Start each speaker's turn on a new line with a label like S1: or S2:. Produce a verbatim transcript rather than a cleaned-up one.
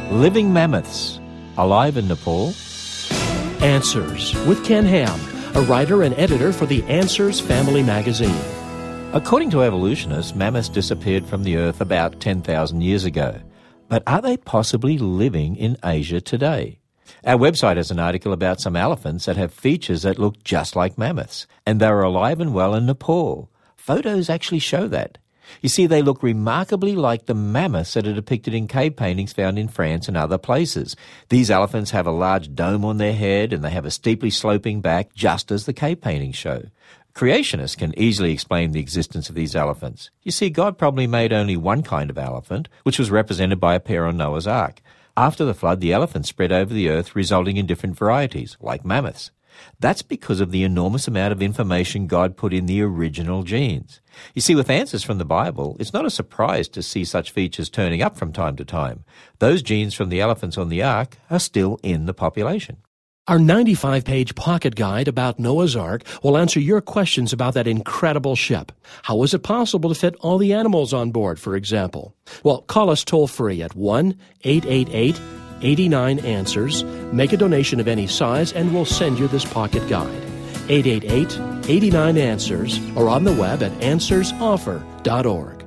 S1: Living mammoths, alive in Nepal?
S2: Answers with Ken Ham, a writer and editor for the Answers Family Magazine.
S1: According to evolutionists, mammoths disappeared from the Earth about ten thousand years ago. But are they possibly living in Asia today? Our website has an article about some elephants that have features that look just like mammoths, and they're alive and well in Nepal. Photos actually show that. You see, they look remarkably like the mammoths that are depicted in cave paintings found in France and other places. These elephants have a large dome on their head, and they have a steeply sloping back, just as the cave paintings show. Creationists can easily explain the existence of these elephants. You see, God probably made only one kind of elephant, which was represented by a pair on Noah's Ark. After the flood, the elephants spread over the earth, resulting in different varieties, like mammoths. That's because of the enormous amount of information God put in the original genes. You see, with answers from the Bible, it's not a surprise to see such features turning up from time to time. Those genes from the elephants on the Ark are still in the population.
S2: Our ninety-five page pocket guide about Noah's Ark will answer your questions about that incredible ship. How was it possible to fit all the animals on board, for example? Well, call us toll-free at one eight eight eight, eight nine, answers. Make a donation of any size, and we'll send you this pocket guide. eight eight eight, eight nine, answers, or on the web at answers offer dot org.